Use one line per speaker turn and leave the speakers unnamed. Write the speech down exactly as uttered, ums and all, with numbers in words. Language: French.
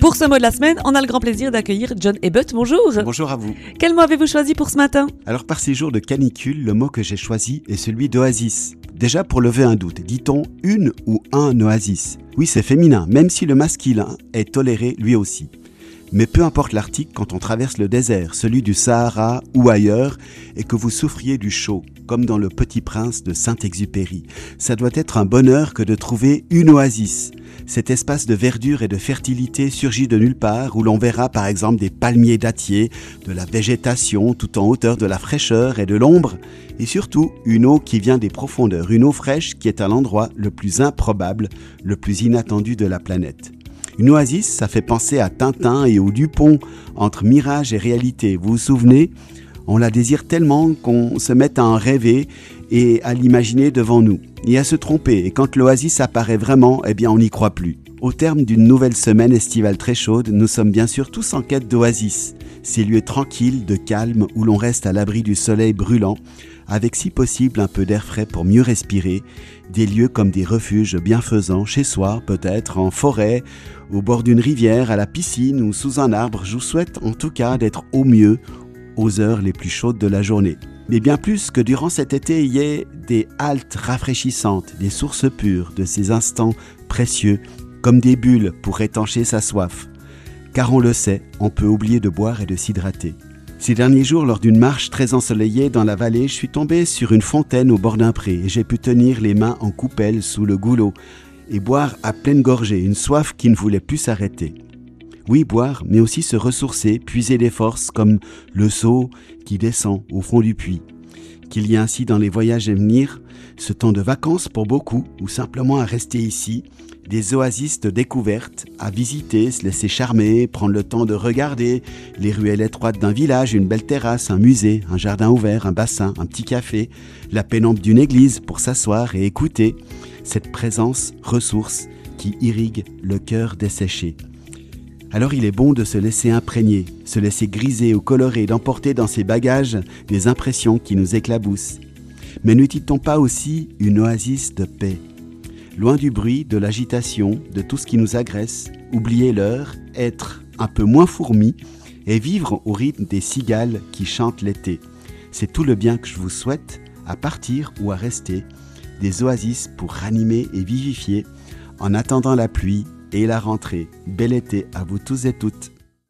Pour ce mot de la semaine, on a le grand plaisir d'accueillir John Ebbett. Bonjour.
Bonjour à vous.
Quel mot avez-vous choisi pour ce matin?
Alors par ces jours de canicule, le mot que j'ai choisi est celui d'oasis. Déjà pour lever un doute, dit-on une ou un oasis? Oui, c'est féminin, même si le masculin est toléré lui aussi. Mais peu importe l'article, quand on traverse le désert, celui du Sahara ou ailleurs, et que vous souffriez du chaud, comme dans Le Petit Prince de Saint-Exupéry, ça doit être un bonheur que de trouver une oasis. Cet espace de verdure et de fertilité surgit de nulle part, où l'on verra par exemple des palmiers dattiers, de la végétation tout en hauteur, de la fraîcheur et de l'ombre, et surtout une eau qui vient des profondeurs, une eau fraîche qui est à l'endroit le plus improbable, le plus inattendu de la planète. Une oasis, ça fait penser à Tintin et au Dupont, entre mirage et réalité. Vous vous souvenez? On la désire tellement qu'on se met à en rêver et à l'imaginer devant nous, et à se tromper. Et quand l'oasis apparaît vraiment, eh bien on n'y croit plus. Au terme d'une nouvelle semaine estivale très chaude, nous sommes bien sûr tous en quête d'oasis. Ces lieux tranquilles, de calme, où l'on reste à l'abri du soleil brûlant, avec si possible un peu d'air frais pour mieux respirer, des lieux comme des refuges bienfaisants, chez soi peut-être, en forêt, au bord d'une rivière, à la piscine ou sous un arbre. Je vous souhaite en tout cas d'être au mieux aux heures les plus chaudes de la journée. Mais bien plus que durant cet été, il y ait des haltes rafraîchissantes, des sources pures de ces instants précieux, comme des bulles pour étancher sa soif. Car on le sait, on peut oublier de boire et de s'hydrater. Ces derniers jours, lors d'une marche très ensoleillée dans la vallée, je suis tombé sur une fontaine au bord d'un pré et j'ai pu tenir les mains en coupelle sous le goulot et boire à pleine gorgée, une soif qui ne voulait plus s'arrêter. Oui, boire, mais aussi se ressourcer, puiser des forces comme le seau qui descend au fond du puits. Qu'il y a ainsi dans les voyages à venir, ce temps de vacances pour beaucoup, ou simplement à rester ici, des oasis de découverte, à visiter, se laisser charmer, prendre le temps de regarder les ruelles étroites d'un village, une belle terrasse, un musée, un jardin ouvert, un bassin, un petit café, la pénombre d'une église pour s'asseoir et écouter cette présence ressource qui irrigue le cœur desséché. Alors il est bon de se laisser imprégner, se laisser griser ou colorer, d'emporter dans ses bagages des impressions qui nous éclaboussent. Mais ne dit-on pas aussi une oasis de paix? Loin du bruit, de l'agitation, de tout ce qui nous agresse, oublier l'heure, être un peu moins fourmi et vivre au rythme des cigales qui chantent l'été. C'est tout le bien que je vous souhaite, à partir ou à rester, des oasis pour ranimer et vivifier, en attendant la pluie et la rentrée. Bel été à vous tous et toutes.